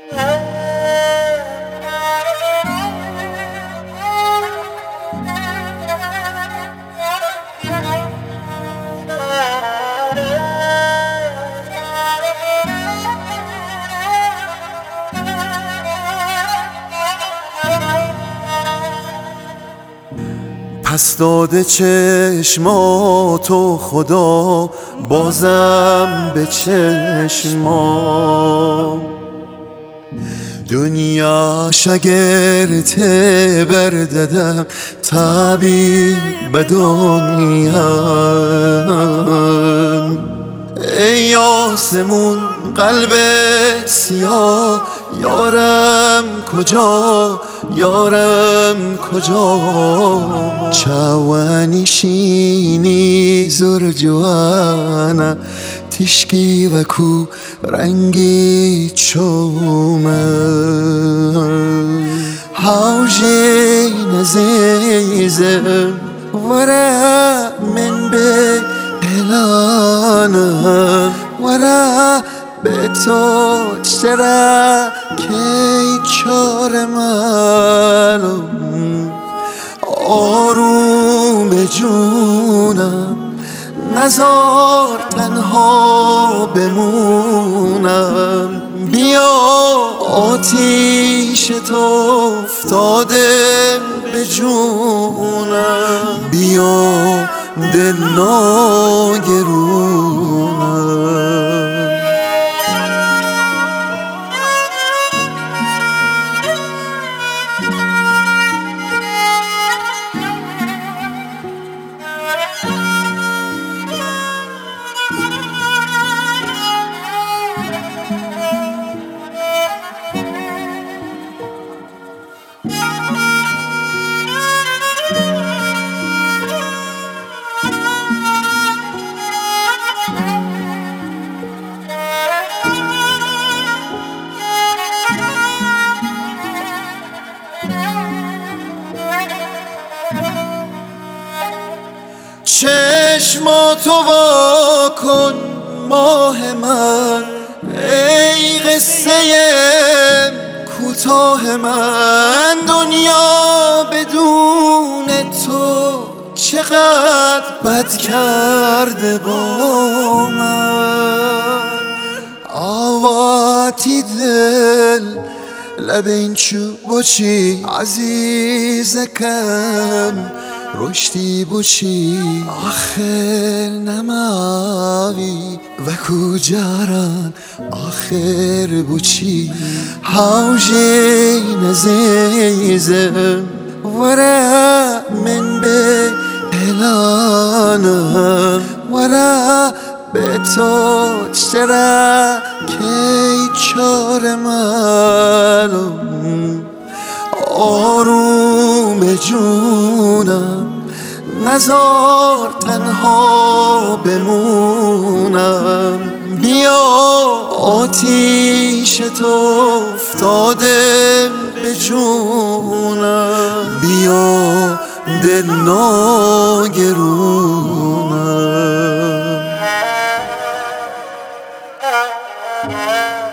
پس داده چشماتو خدا بازم به چشمام، دنیاش اگر تبر دادم طبیب دنیا. ای آسمون قلب سیاه، یارم کجا یارم کجا؟ چاوانیشینی زور جوانا تشکی و کو رنگی چومه هاوجی نزیزم ورا من به اعلانم ورا به تو چرا کی چار منم آروم جونم نزار تنها بمونم بیا آتیش تو افتاده به جونم بیا دل ناگرونم. چشماتو وا کن ماه من، ای قصه کوتاه من. دنیا بدون تو چقدر بد کرده با من. آواتی دل لب این چوب بچی عزیزکم رشدی بچی آخر نماوی و کجاران آخر بچی هاوجی نزیزم ورا من به اعلانم ورا به تو چرا کی چار منم آروم جونم نزار تنها بمونم بیا آتیش تو افتاده به جونم بیا دل ناگرونم.